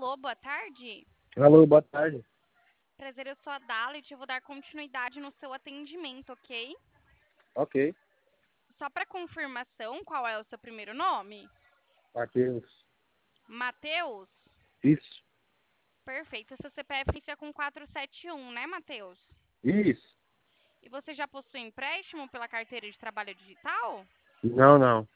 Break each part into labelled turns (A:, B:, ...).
A: Alô, boa tarde.
B: Alô, boa tarde.
A: Prazer, eu sou a Dalit. Eu vou dar continuidade no seu atendimento, ok?
B: Ok.
A: Só para confirmação, qual é o seu primeiro nome?
B: Matheus.
A: Matheus?
B: Isso.
A: Perfeito. Seu CPF inicia com 471, né, Matheus?
B: Isso.
A: E você já possui empréstimo pela carteira de trabalho digital?
B: Não, não.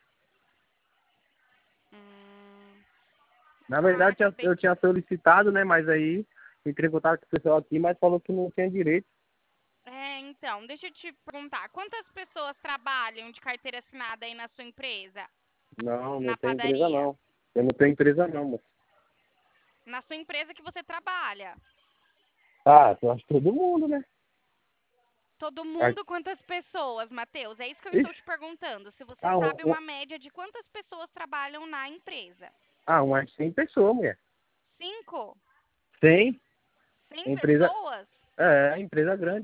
A: Hum,
B: Na verdade,
A: acabei...
B: eu tinha solicitado, né? Mas aí entrei em contato com o pessoal aqui, mas falou que não tinha direito.
A: Então, deixa eu te perguntar. Quantas pessoas trabalham de carteira assinada aí na sua empresa?
B: Não, não
A: Na
B: tem empresa
A: padaria?
B: não. Eu não tenho empresa não, moço.
A: Na sua empresa que você trabalha?
B: Ah, eu acho que todo mundo, né?
A: Todo
B: Ah,
A: mundo, quantas pessoas, Matheus? É isso que eu estou
B: ixi,
A: te perguntando. Se você
B: ah,
A: sabe uma média de quantas pessoas trabalham na empresa.
B: umas 100 pessoas, mulher.
A: 5?
B: 100?
A: 100
B: Empresa,
A: pessoas?
B: empresa grande.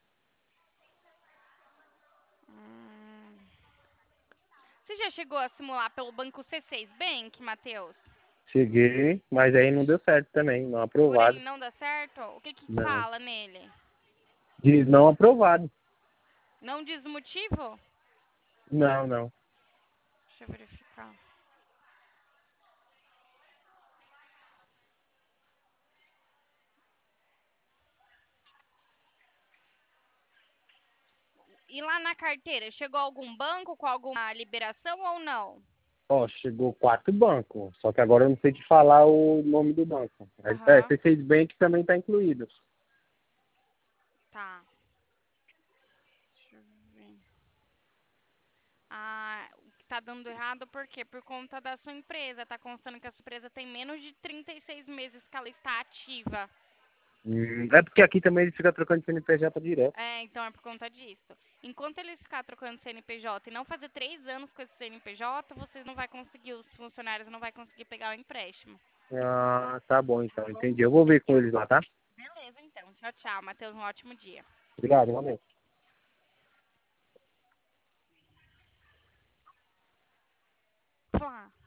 A: Hum. Você já chegou a simular pelo banco C6 Bank, Matheus?
B: Cheguei, mas aí não deu certo também, não
A: Por ele
B: aprovado.
A: não dá certo? O que que
B: Não.
A: fala nele?
B: Diz não aprovado.
A: Não diz o motivo?
B: Não, não.
A: Deixa eu verificar. E lá na carteira, chegou algum banco com alguma liberação ou não?
B: Ó, chegou 4 bancos, só que agora eu não sei te falar o nome do banco.
A: Aham,
B: C6 Bank também está incluído.
A: tá. Deixa eu ver. Ah, o que tá dando errado por quê? Por conta da sua empresa. Tá constando que a sua empresa tem menos de 36 meses que ela está ativa.
B: É porque aqui também ele fica trocando de CNPJ direto.
A: Então é por conta disso. Enquanto ele ficar trocando CNPJ e não fazer 3 anos com esse CNPJ, vocês não vai conseguir, os funcionários não vai conseguir pegar o empréstimo.
B: Ah, tá bom então, entendi. Eu vou ver com eles lá, tá?
A: Beleza, então. Tchau, tchau. Matheus, um ótimo dia.
B: Obrigado, realmente.
A: Vamos lá.